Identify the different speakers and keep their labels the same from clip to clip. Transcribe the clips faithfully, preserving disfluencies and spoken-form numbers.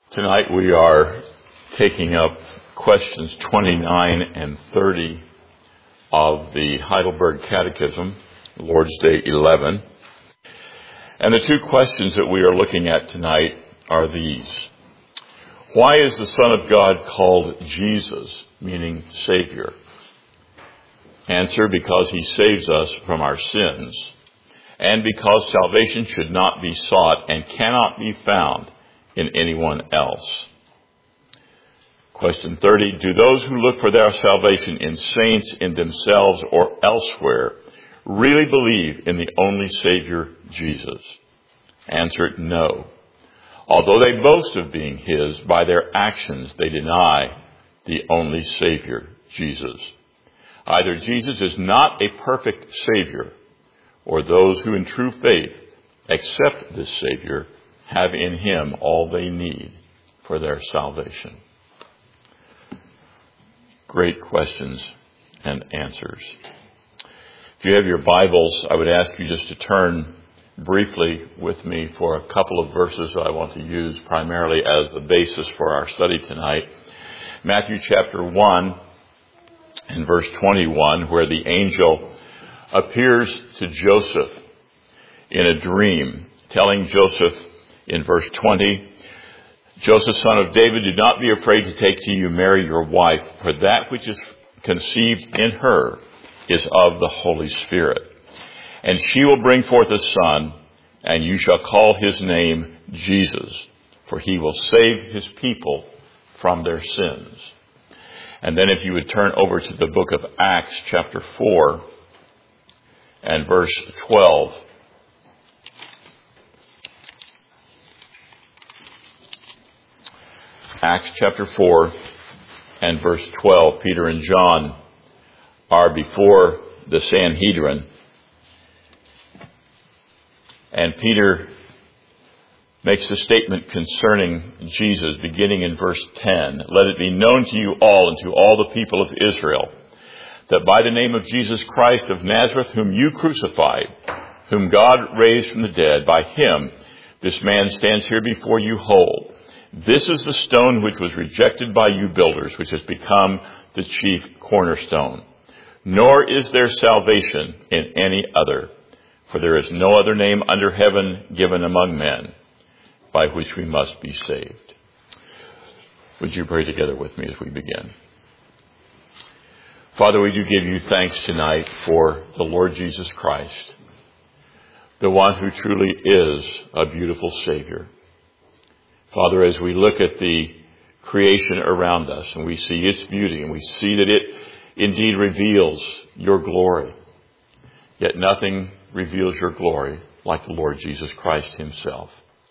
Speaker 1: Tonight we are taking up questions twenty-nine and thirty of the Heidelberg Catechism, Lord's Day eleven. And the two questions that we are looking at tonight are these. Why is the Son of God called Jesus, meaning Savior? Answer, because he saves us from our sins, and because salvation should not be sought and cannot be found in anyone else. Question thirty, do those who look for their salvation in saints, in themselves, or elsewhere really believe in the only Savior, Jesus? Answer, no. Although they boast of being his, by their actions they deny the only Savior, Jesus. Either Jesus is not a perfect Savior, or those who in true faith accept this Savior have in him all they need for their salvation. Great questions and answers. If you have your Bibles, I would ask you just to turn briefly with me for a couple of verses that I want to use primarily as the basis for our study tonight. Matthew chapter one and verse twenty-one, where the angel appears to Joseph in a dream, telling Joseph in verse twenty, Joseph, son of David, do not be afraid to take to you Mary, your wife, for that which is conceived in her is of the Holy Spirit. And she will bring forth a son, and you shall call his name Jesus, for he will save his people from their sins. And then if you would turn over to the book of Acts, chapter four, and verse twelve. Acts chapter four and verse twelve. Peter and John are before the Sanhedrin. And Peter makes a statement concerning Jesus, beginning in verse ten. Let it be known to you all and to all the people of Israel, that by the name of Jesus Christ of Nazareth, whom you crucified, whom God raised from the dead, by him this man stands here before you whole. This is the stone which was rejected by you builders, which has become the chief cornerstone. Nor is there salvation in any other, for there is no other name under heaven given among men by which we must be saved. Would you pray together with me as we begin? Father, we do give you thanks tonight for the Lord Jesus Christ, the one who truly is a beautiful Savior. Father, as we look at the creation around us and we see its beauty and we see that it indeed reveals your glory, yet nothing reveals your glory like the Lord Jesus Christ himself.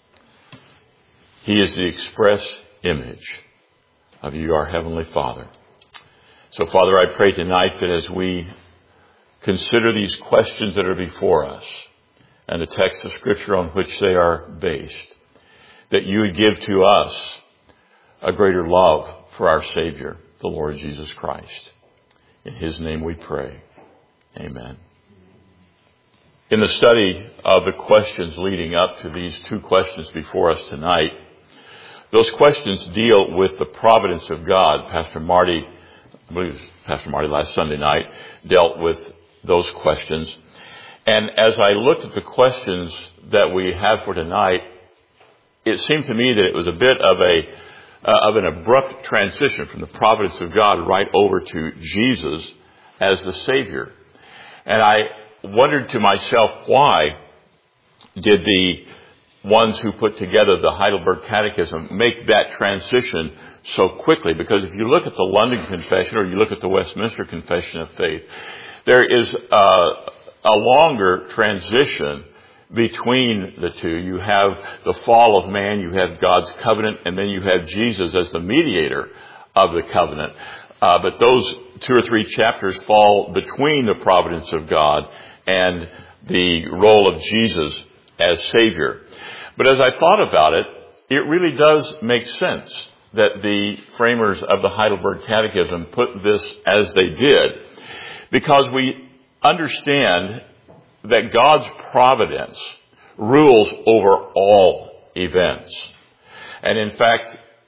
Speaker 1: He is the express image of you, our Heavenly Father. So, Father, I pray tonight that as we consider these questions that are before us and the text of Scripture on which they are based, that you would give to us a greater love for our Savior, the Lord Jesus Christ. In his name we pray. Amen. In the study of the questions leading up to these two questions before us tonight, those questions deal with the providence of God. Pastor Marty, I believe it was Pastor Marty last Sunday night, dealt with those questions. And as I looked at the questions that we have for tonight, it seemed to me that it was a bit of a uh, of an abrupt transition from the providence of God right over to Jesus as the Savior. And I wondered to myself, why did the ones who put together the Heidelberg Catechism make that transition so quickly? Because if you look at the London Confession or you look at the Westminster Confession of Faith, there is a, a longer transition between the two. You have the fall of man, you have God's covenant, and then you have Jesus as the mediator of the covenant. Uh, but those two or three chapters fall between the providence of God and the role of Jesus as Savior. But as I thought about it, it really does make sense that the framers of the Heidelberg Catechism put this as they did, because we understand that God's providence rules over all events. And in fact,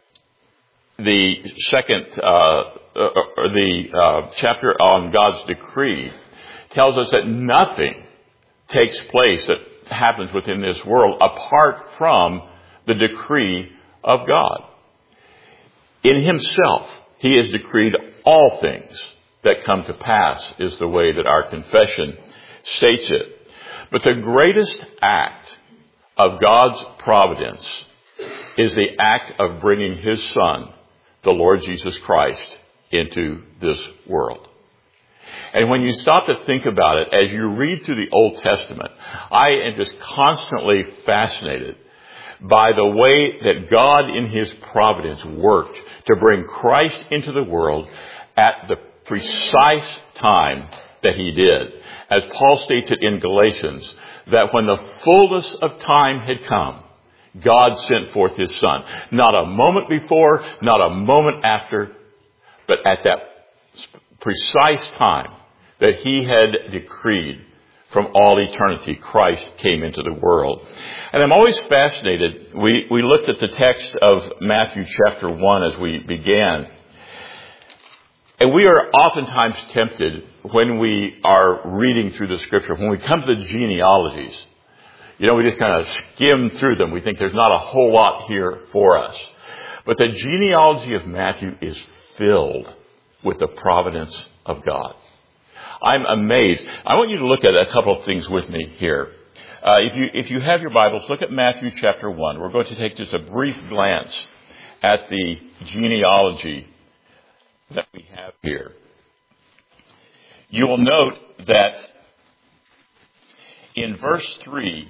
Speaker 1: the second, uh, or the uh, chapter on God's decree tells us that nothing takes place that happens within this world apart from the decree of God. In himself, he has decreed all things that come to pass, is the way that our confession states it. But the greatest act of God's providence is the act of bringing his Son, the Lord Jesus Christ, into this world. And when you stop to think about it, as you read through the Old Testament, I am just constantly fascinated by the way that God in his providence worked to bring Christ into the world at the precise time that he did. As Paul states it in Galatians, that when the fullness of time had come, God sent forth his Son. Not a moment before, not a moment after, but at that precise time that he had decreed from all eternity, Christ came into the world. And I'm always fascinated. We, we looked at the text of Matthew chapter one as we began. And we are oftentimes tempted when we are reading through the scripture, when we come to the genealogies, you know, we just kind of skim through them. We think there's not a whole lot here for us. But the genealogy of Matthew is filled with the providence of God. I'm amazed. I want you to look at a couple of things with me here. Uh, if you, if you have your Bibles, look at Matthew chapter one. We're going to take just a brief glance at the genealogy that we have here. You will note that in verse three,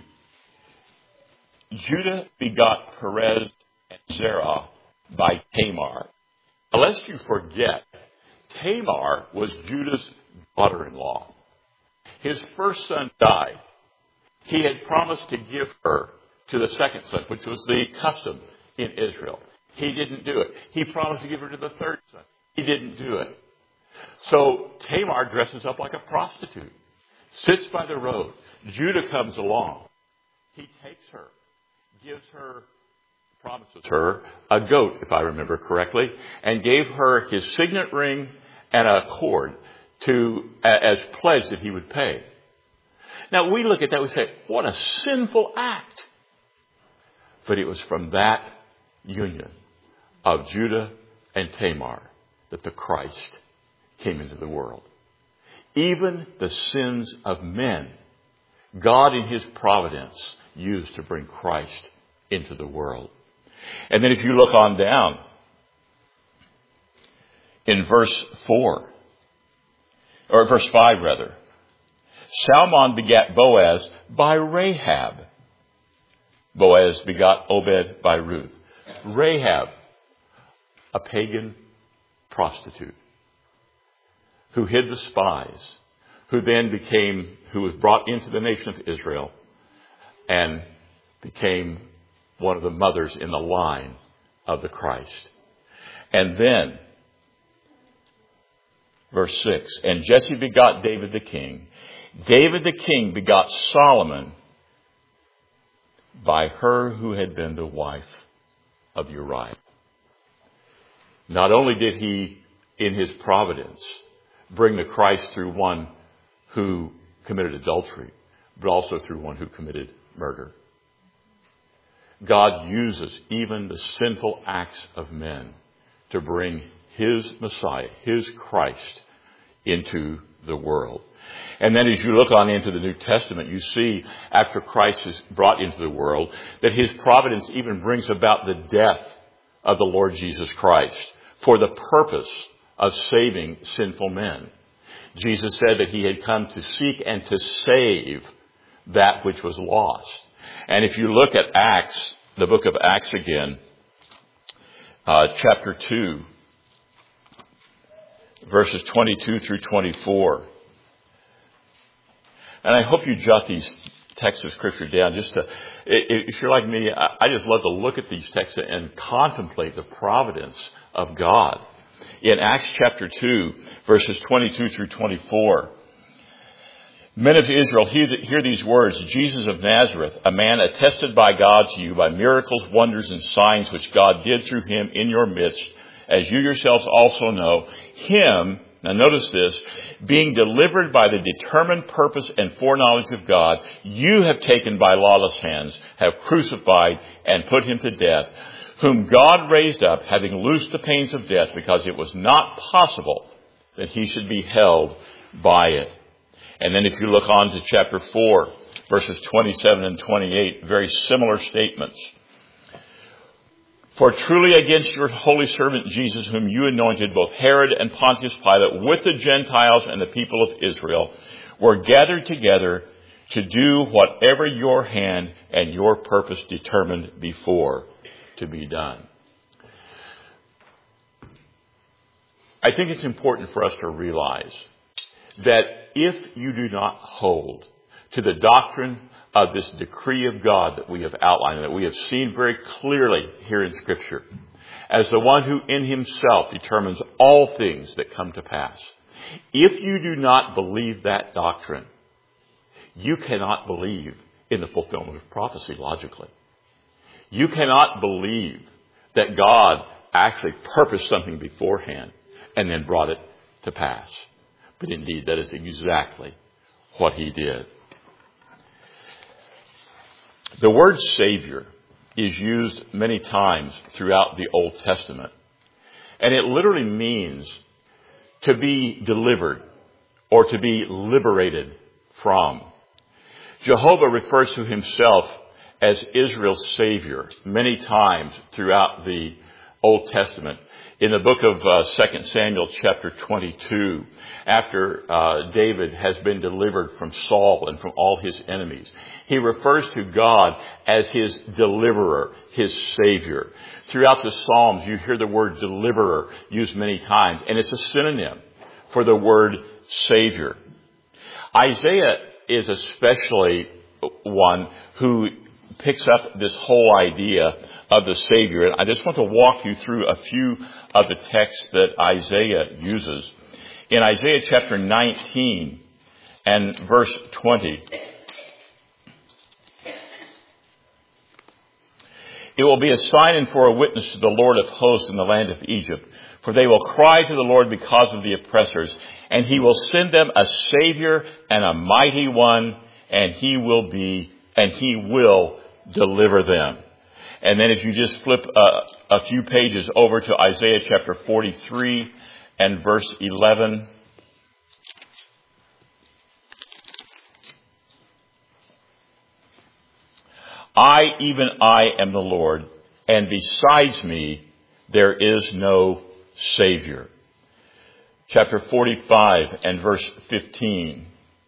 Speaker 1: Judah begot Perez and Zerah by Tamar. Now, lest you forget, Tamar was Judah's daughter-in-law. His first son died. He had promised to give her to the second son, which was the custom in Israel. He didn't do it. He promised to give her to the third son. He didn't do it. So Tamar dresses up like a prostitute, sits by the road. Judah comes along. He takes her, gives her, promises her a goat, if I remember correctly, and gave her his signet ring and a cord to as pledge that he would pay. Now we look at that, we say, what a sinful act. But it was from that union of Judah and Tamar that the Christ came into the world. Even the sins of men, God in his providence used to bring Christ into the world. And then if you look on down in verse four, or verse five rather, Salmon begat Boaz by Rahab. Boaz begot Obed by Ruth. Rahab, a pagan prostitute who hid the spies, who then became, who was brought into the nation of Israel and became one of the mothers in the line of the Christ. And then, verse six, and Jesse begot David the king. David the king begot Solomon by her who had been the wife of Uriah. Not only did he, in his providence, bring the Christ through one who committed adultery, but also through one who committed murder. God uses even the sinful acts of men to bring his Messiah, his Christ, into the world. And then as you look on into the New Testament, you see after Christ is brought into the world, that his providence even brings about the death of the Lord Jesus Christ for the purpose of saving sinful men. Jesus said that he had come to seek and to save that which was lost. And if you look at Acts, the book of Acts again, uh, chapter two, verses twenty-two through twenty-four. And I hope you jot these texts of Scripture down just to, if you're like me, I just love to look at these texts and contemplate the providence of God. In Acts chapter two, verses twenty-two through twenty-four, men of Israel, hear these words. Jesus of Nazareth, a man attested by God to you by miracles, wonders, and signs which God did through him in your midst, as you yourselves also know, him, now notice this, being delivered by the determined purpose and foreknowledge of God, you have taken by lawless hands, have crucified and put him to death, whom God raised up, having loosed the pains of death, because it was not possible that he should be held by it. And then if you look on to chapter four, verses twenty-seven and twenty-eight, very similar statements. For truly against your holy servant Jesus, whom you anointed, both Herod and Pontius Pilate, with the Gentiles and the people of Israel, were gathered together to do whatever your hand and your purpose determined before to be done. I think it's important for us to realize that if you do not hold to the doctrine of this decree of God that we have outlined and that we have seen very clearly here in Scripture, as the one who in himself determines all things that come to pass, if you do not believe that doctrine, you cannot believe in the fulfillment of prophecy logically. You cannot believe that God actually purposed something beforehand and then brought it to pass. But indeed, that is exactly what he did. The word Savior is used many times throughout the Old Testament. And it literally means to be delivered or to be liberated from. Jehovah refers to himself as Israel's Savior many times throughout the Old Testament. In the book of uh, Second Samuel chapter twenty-two, after uh, David has been delivered from Saul and from all his enemies, he refers to God as his deliverer, his Savior. Throughout the Psalms, you hear the word deliverer used many times, and it's a synonym for the word Savior. Isaiah is especially one who picks up this whole idea of the Savior. And I just want to walk you through a few of the texts that Isaiah uses. In Isaiah chapter nineteen and verse twenty, it will be a sign and for a witness to the Lord of hosts in the land of Egypt. For they will cry to the Lord because of the oppressors, and he will send them a Savior and a mighty one, and he will be, and he will deliver them. And then if you just flip uh, a few pages over to Isaiah chapter forty-three and verse eleven. I, even I, am the Lord, and besides me there is no Savior. Chapter forty-five and verse fifteen.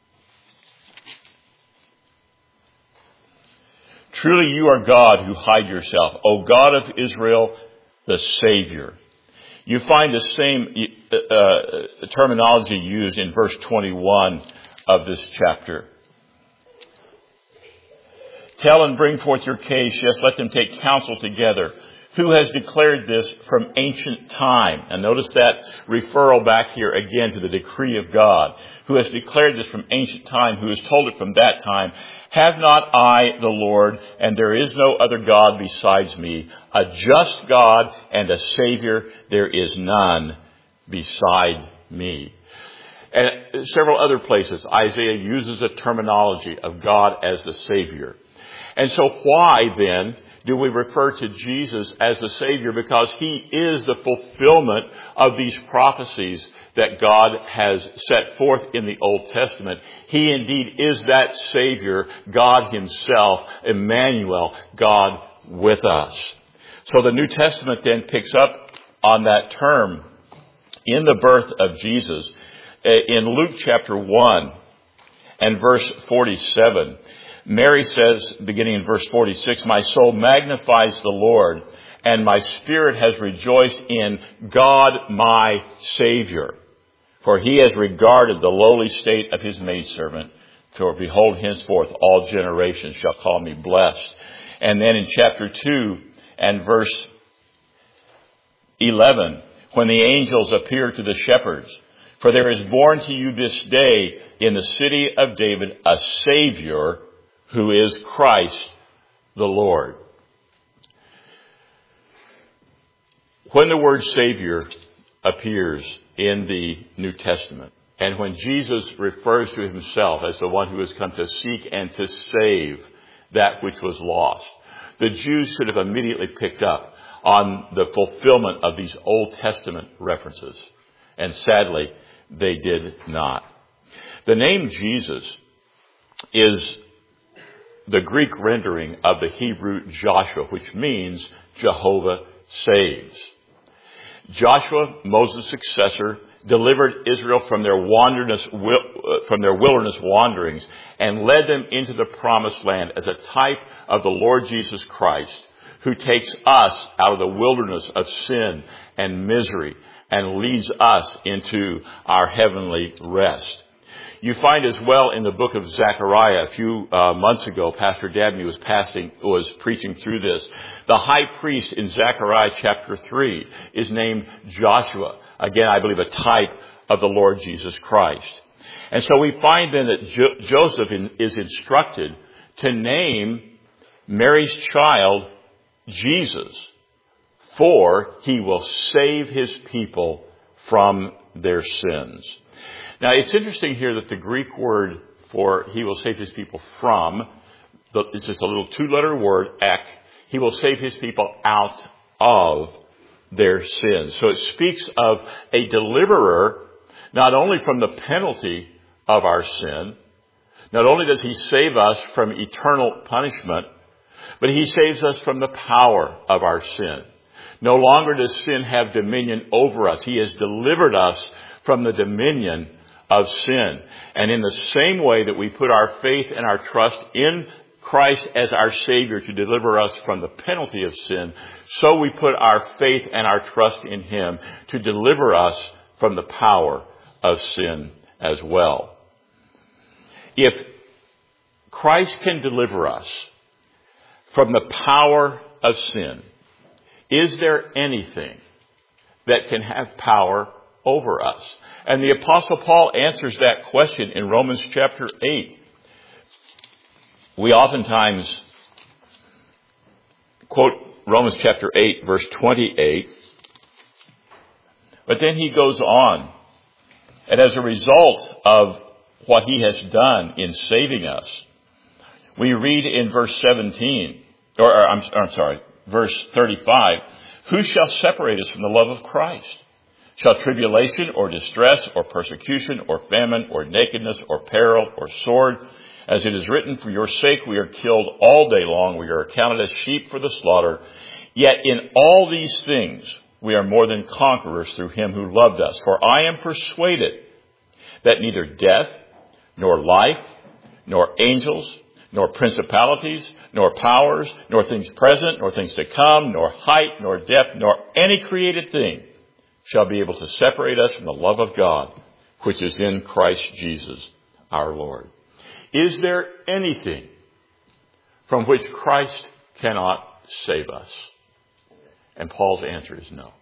Speaker 1: Truly you are God who hide yourself, O God of Israel, the Savior. You find the same uh, terminology used in verse twenty-one of this chapter. Tell and bring forth your case, yes, let them take counsel together. Who has declared this from ancient time? And notice that referral back here again to the decree of God. Who has declared this from ancient time? Who has told it from that time? Have not I the Lord, and there is no other God besides me, a just God and a Savior, there is none beside me. And several other places, Isaiah uses a terminology of God as the Savior. And so why then do we refer to Jesus as the Savior? Because he is the fulfillment of these prophecies that God has set forth in the Old Testament. He indeed is that Savior, God himself, Emmanuel, God with us. So the New Testament then picks up on that term in the birth of Jesus. In Luke chapter one and verse forty-seven, Mary says, beginning in verse forty-six, my soul magnifies the Lord, and my spirit has rejoiced in God my Savior. For he has regarded the lowly state of his maidservant. For behold, henceforth all generations shall call me blessed. And then in chapter two and verse eleven, when the angels appear to the shepherds, for there is born to you this day in the city of David a Savior, who is Christ the Lord. When the word Savior appears in the New Testament, and when Jesus refers to himself as the one who has come to seek and to save that which was lost, the Jews should have immediately picked up on the fulfillment of these Old Testament references. And sadly, they did not. The name Jesus is the Greek rendering of the Hebrew Joshua, which means Jehovah saves. Joshua, Moses' successor, delivered Israel from their wilderness, from their wilderness wanderings and led them into the promised land as a type of the Lord Jesus Christ, who takes us out of the wilderness of sin and misery and leads us into our heavenly rest. You find as well in the book of Zechariah, a few uh, months ago, Pastor Dabney was passing, was preaching through this. The high priest in Zechariah chapter three is named Joshua. Again, I believe a type of the Lord Jesus Christ. And so we find then that jo- Joseph in, is instructed to name Mary's child Jesus, for he will save his people from their sins. Now, it's interesting here that the Greek word for he will save his people from, it's just a little two-letter word, ek. He will save his people out of their sins. So it speaks of a deliverer, not only from the penalty of our sin, not only does he save us from eternal punishment, but he saves us from the power of our sin. No longer does sin have dominion over us. He has delivered us from the dominion of sin. And in the same way that we put our faith and our trust in Christ as our Savior to deliver us from the penalty of sin, so we put our faith and our trust in him to deliver us from the power of sin as well. If Christ can deliver us from the power of sin, is there anything that can have power over us? And the Apostle Paul answers that question in Romans chapter eight. We oftentimes quote Romans chapter eight, verse twenty-eight. But then he goes on. And as a result of what he has done in saving us, we read in verse seventeen, or, or I'm, I'm sorry, verse thirty-five, who shall separate us from the love of Christ? Shall tribulation or distress or persecution or famine or nakedness or peril or sword? As it is written, for your sake we are killed all day long. We are accounted as sheep for the slaughter. Yet in all these things we are more than conquerors through him who loved us. For I am persuaded that neither death, nor life, nor angels, nor principalities, nor powers, nor things present, nor things to come, nor height, nor depth, nor any created thing shall be able to separate us from the love of God, which is in Christ Jesus our Lord. Is there anything from which Christ cannot save us? And Paul's answer is no.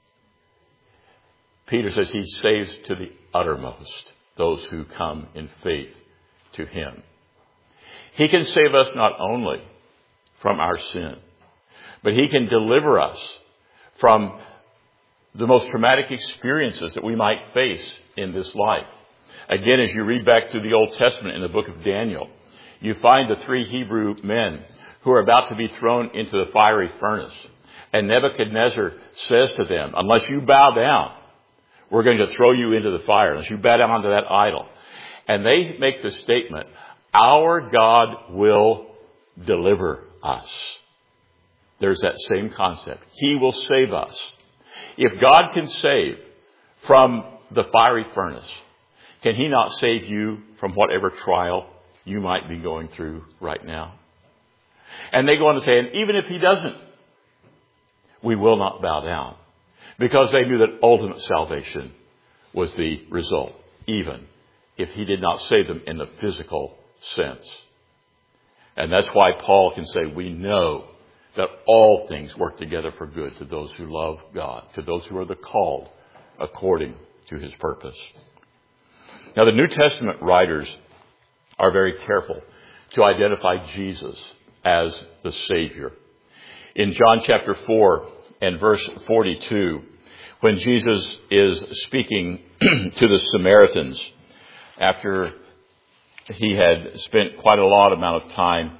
Speaker 1: Peter says he saves to the uttermost those who come in faith to him. He can save us not only from our sin, but he can deliver us from the most traumatic experiences that we might face in this life. Again, as you read back through the Old Testament in the book of Daniel, you find the three Hebrew men who are about to be thrown into the fiery furnace. And Nebuchadnezzar says to them, unless you bow down, we're going to throw you into the fire, unless you bow down to that idol. And they make the statement, our God will deliver us. There's that same concept. He will save us. If God can save from the fiery furnace, can he not save you from whatever trial you might be going through right now? And they go on to say, and even if he doesn't, we will not bow down, because they knew that ultimate salvation was the result, even if he did not save them in the physical sense. And that's why Paul can say, we know that all things work together for good to those who love God, to those who are the called according to his purpose. Now, the New Testament writers are very careful to identify Jesus as the Savior. In John chapter four and verse forty-two, when Jesus is speaking to the Samaritans after he had spent quite a lot amount of time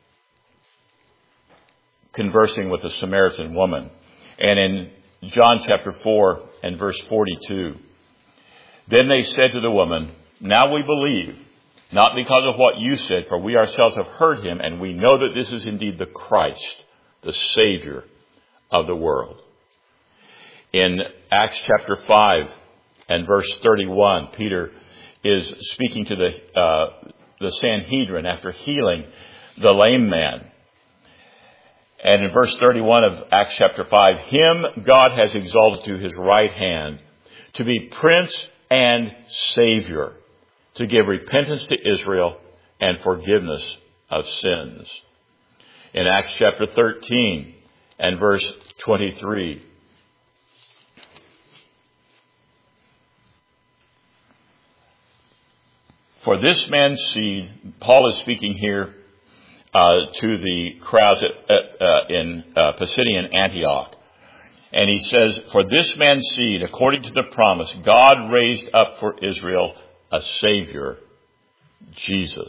Speaker 1: conversing with a Samaritan woman. And in John chapter four and verse forty-two, then they said to the woman, now we believe, not because of what you said, for we ourselves have heard him, and we know that this is indeed the Christ, the Savior of the world. In Acts chapter five and verse thirty-one, Peter is speaking to the uh, the Sanhedrin after healing the lame man. And in verse thirty-one of Acts chapter five, him God has exalted to his right hand to be Prince and Savior, to give repentance to Israel and forgiveness of sins. In Acts chapter thirteen and verse twenty-three, for this man's seed, Paul is speaking here uh, to the crowds at, at, uh, in uh, Pisidian Antioch. And he says, for this man's seed, according to the promise, God raised up for Israel a Savior, Jesus.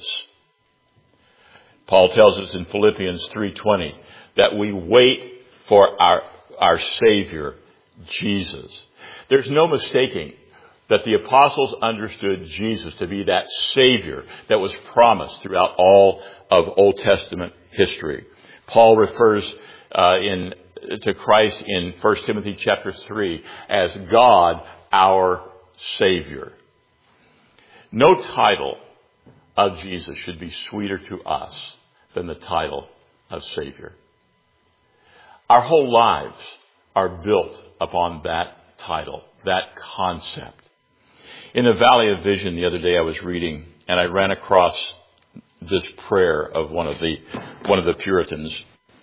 Speaker 1: Paul tells us in Philippians three twenty that we wait for our, our Savior, Jesus. There's no mistaking that the apostles understood Jesus to be that Savior that was promised throughout all of Old Testament history. Paul refers uh, in to Christ in First Timothy chapter three as God, our Savior. No title of Jesus should be sweeter to us than the title of Savior. Our whole lives are built upon that title, that concept. In the Valley of Vision the other day I was reading, and I ran across this prayer of one of the one of the Puritans.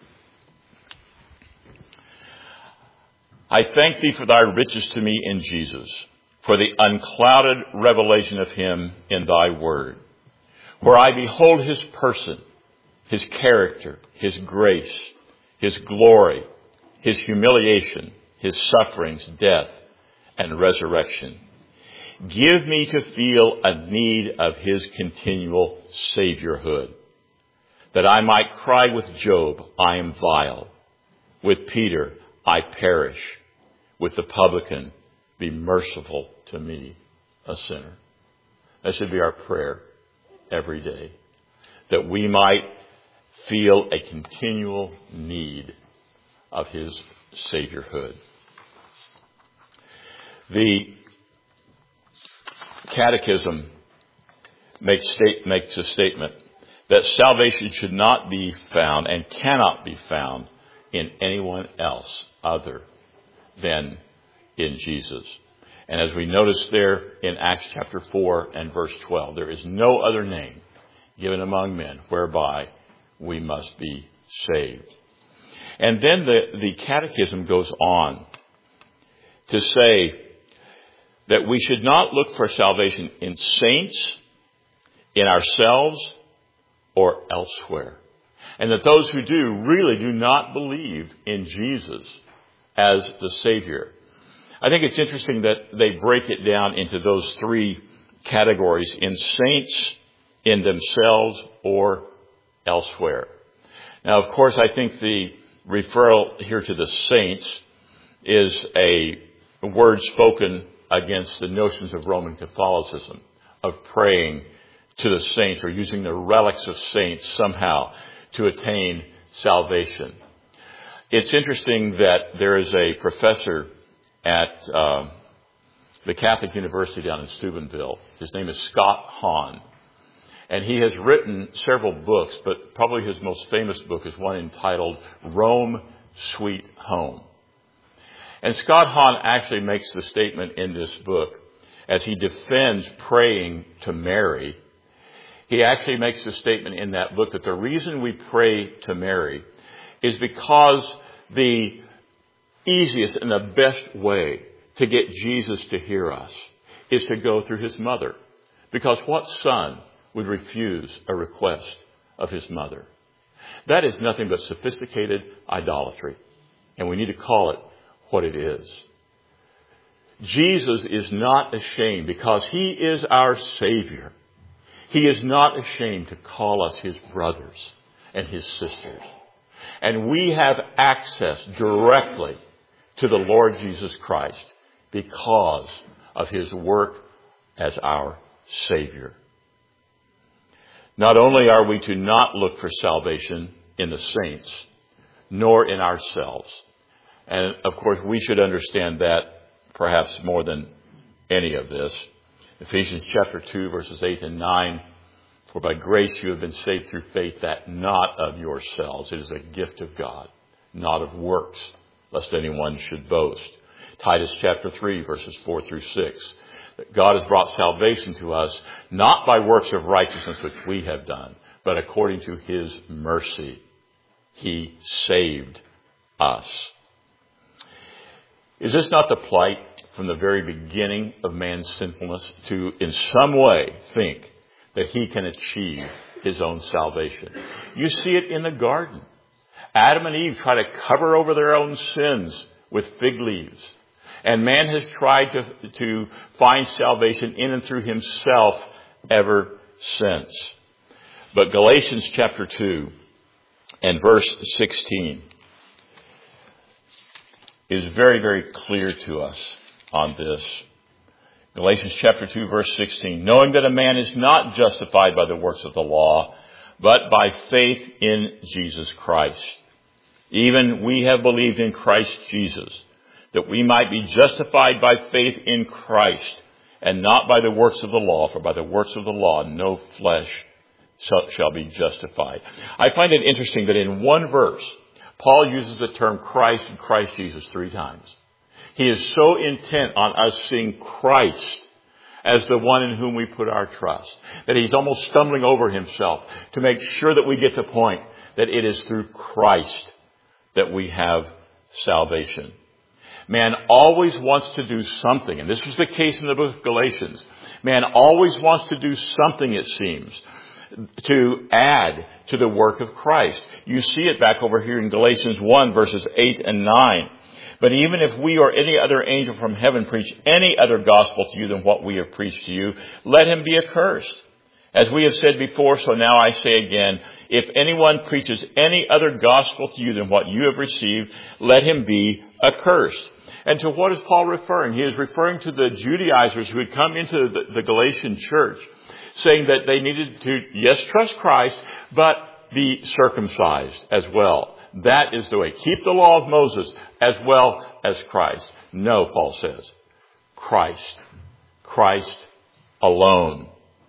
Speaker 1: I thank thee for thy riches to me in Jesus, for the unclouded revelation of him in thy word, where I behold his person, his character, his grace, his glory, his humiliation, his sufferings, death, and resurrection. Give me to feel a need of his continual Saviorhood, that I might cry with Job, I am vile. With Peter, I perish. With the publican, be merciful to me, a sinner. That should be our prayer every day, that we might feel a continual need of his Saviorhood. The Catechism makes, state, makes a statement that salvation should not be found and cannot be found in anyone else other than in Jesus. And as we notice there in Acts chapter four and verse twelve, there is no other name given among men whereby we must be saved. And then the, the Catechism goes on to say that we should not look for salvation in saints, in ourselves, or elsewhere. And that those who do really do not believe in Jesus as the Savior. I think it's interesting that they break it down into those three categories: in saints, in themselves, or elsewhere. Now, of course, I think the referral here to the saints is a word spoken against the notions of Roman Catholicism, of praying to the saints or using the relics of saints somehow to attain salvation. It's interesting that there is a professor at uh, the Catholic University down in Steubenville. His name is Scott Hahn. And he has written several books, but probably his most famous book is one entitled Rome, Sweet Home. And Scott Hahn actually makes the statement in this book, as he defends praying to Mary. He actually makes the statement in that book that the reason we pray to Mary is because the easiest and the best way to get Jesus to hear us is to go through his mother. Because what son would refuse a request of his mother? That is nothing but sophisticated idolatry. And we need to call it what it is. Jesus is not ashamed because He is our Savior. He is not ashamed to call us His brothers and His sisters. And we have access directly to the Lord Jesus Christ because of His work as our Savior. Not only are we to not look for salvation in the saints, nor in ourselves. And of course, we should understand that perhaps more than any of this. Ephesians chapter two, verses eight and nine. For by grace you have been saved through faith, that not of yourselves. It is a gift of God, not of works, lest anyone should boast. Titus chapter three, verses four through six. That God has brought salvation to us, not by works of righteousness which we have done, but according to His mercy. He saved us. Is this not the plight from the very beginning of man's sinfulness to in some way think that he can achieve his own salvation? You see it in the garden. Adam and Eve try to cover over their own sins with fig leaves. And man has tried to, to find salvation in and through himself ever since. But Galatians chapter two and verse sixteen is very, very clear to us on this. Galatians chapter two, verse sixteen. Knowing that a man is not justified by the works of the law, but by faith in Jesus Christ. Even we have believed in Christ Jesus, that we might be justified by faith in Christ, and not by the works of the law, for by the works of the law no flesh shall be justified. I find it interesting that in one verse, Paul uses the term Christ and Christ Jesus three times. He is so intent on us seeing Christ as the one in whom we put our trust, that he's almost stumbling over himself to make sure that we get the point that it is through Christ that we have salvation. Man always wants to do something, and this was the case in the book of Galatians. Man always wants to do something, it seems, to add to the work of Christ. You see it back over here in Galatians one, verses eight and nine. But even if we or any other angel from heaven preach any other gospel to you than what we have preached to you, let him be accursed. As we have said before, so now I say again, if anyone preaches any other gospel to you than what you have received, let him be accursed. And to what is Paul referring? He is referring to the Judaizers who had come into the, the Galatian church, saying that they needed to, yes, trust Christ, but be circumcised as well. That is the way. Keep the law of Moses as well as Christ. No, Paul says. Christ. Christ alone.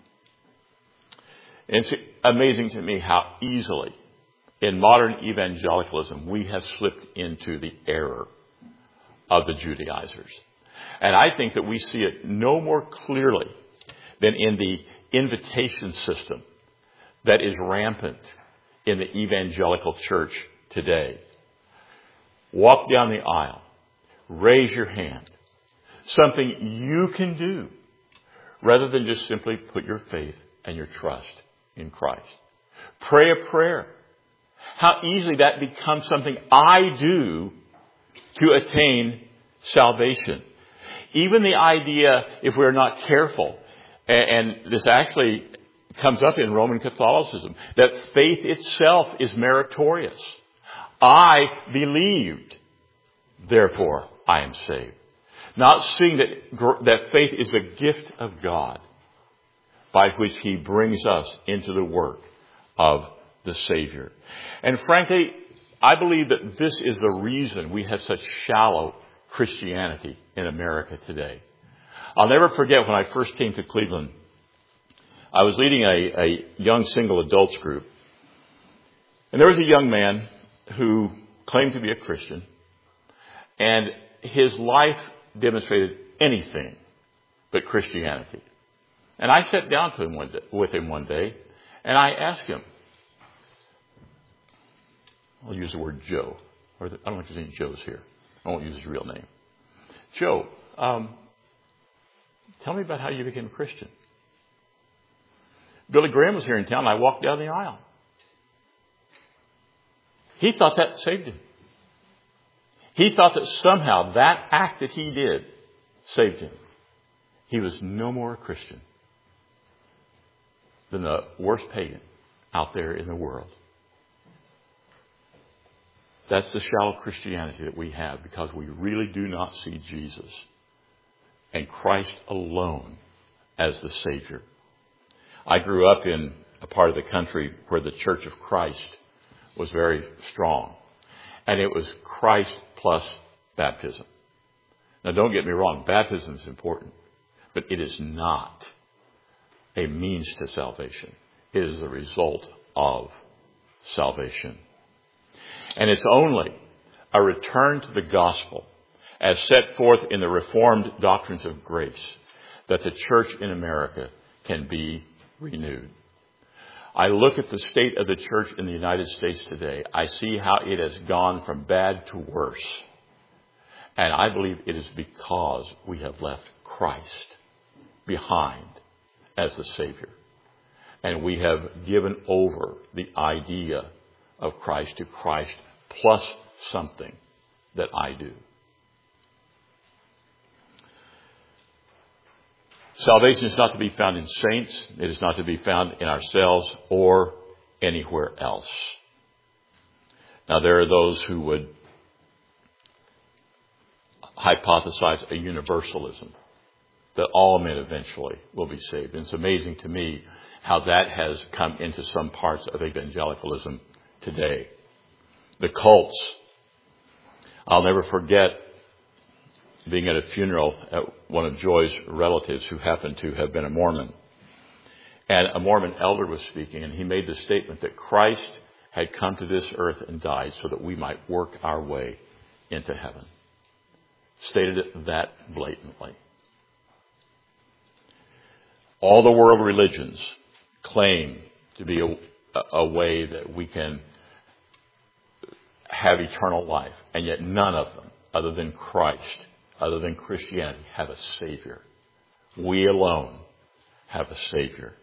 Speaker 1: It's amazing to me how easily in modern evangelicalism we have slipped into the error of the Judaizers. And I think that we see it no more clearly than in the invitation system that is rampant in the evangelical church today. Walk down the aisle. Raise your hand. Something you can do rather than just simply put your faith and your trust in Christ. Pray a prayer. How easily that becomes something I do to attain salvation. Even the idea, if we're not careful, and this actually comes up in Roman Catholicism, that faith itself is meritorious. I believed, therefore I am saved. Not seeing that, that faith is a gift of God by which He brings us into the work of the Savior. And frankly, I believe that this is the reason we have such shallow Christianity in America today. I'll never forget when I first came to Cleveland. I was leading a, a young single adults group. And there was a young man who claimed to be a Christian. And his life demonstrated anything but Christianity. And I sat down to him one day, with him one day, and I asked him, I'll use the word Joe. Or the, I don't know if there's any Joes here. I won't use his real name. Joe, um, tell me about how you became a Christian. Billy Graham was here in town, and I walked down the aisle. He thought that saved him. He thought that somehow that act that he did saved him. He was no more a Christian than the worst pagan out there in the world. That's the shallow Christianity that we have because we really do not see Jesus and Christ alone as the Savior. I grew up in a part of the country where the Church of Christ was very strong. And it was Christ plus baptism. Now don't get me wrong, baptism is important, but it is not a means to salvation. It is a result of salvation. And it's only a return to the gospel as set forth in the Reformed doctrines of grace that the church in America can be renewed. I look at the state of the church in the United States today. I see how it has gone from bad to worse. And I believe it is because we have left Christ behind as the Savior. And we have given over the idea of Christ to Christ plus something that I do. Salvation is not to be found in saints. It is not to be found in ourselves or anywhere else. Now, there are those who would hypothesize a universalism, that all men eventually will be saved. And it's amazing to me how that has come into some parts of evangelicalism today. The cults. I'll never forget being at a funeral at one of Joy's relatives who happened to have been a Mormon. And a Mormon elder was speaking, and he made the statement that Christ had come to this earth and died so that we might work our way into heaven. Stated it that blatantly. All the world religions claim to be a, a way that we can have eternal life, and yet none of them, other than Christ, other than Christianity, have a Savior. We alone have a Savior.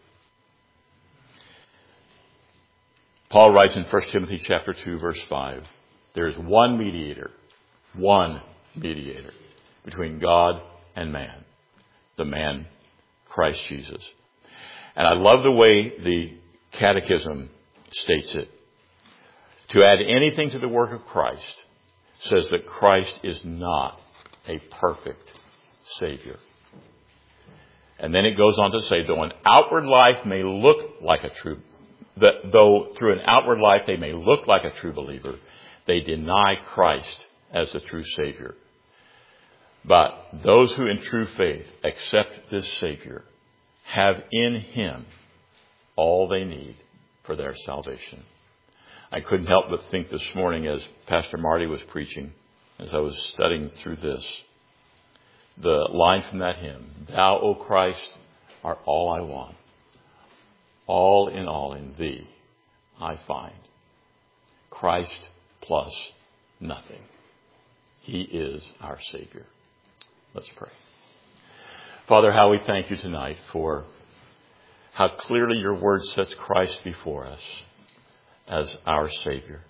Speaker 1: Paul writes in First Timothy chapter two, verse five, there is one mediator, one mediator between God and man, the man Christ Jesus. And I love the way the Catechism states it. To add anything to the work of Christ says that Christ is not a perfect Savior. And then it goes on to say, though an outward life may look like a true, that though through an outward life they may look like a true believer, they deny Christ as the true Savior. But those who in true faith accept this Savior have in Him all they need for their salvation. I couldn't help but think this morning as Pastor Marty was preaching, as I was studying through this, the line from that hymn, Thou, O Christ, art all I want. All in all in Thee I find. Christ plus nothing. He is our Savior. Let's pray. Father, how we thank You tonight for how clearly Your Word sets Christ before us as our Savior.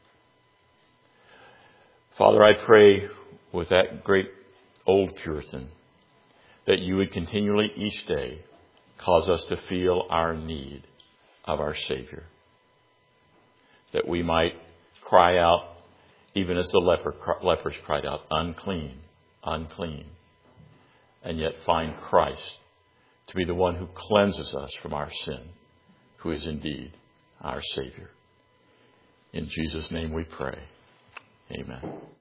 Speaker 1: Father, I pray with that great old Puritan that You would continually each day cause us to feel our need of our Savior. That we might cry out, even as the leper, lepers cried out, unclean, unclean, and yet find Christ to be the one who cleanses us from our sin, who is indeed our Savior. In Jesus' name we pray. Amen.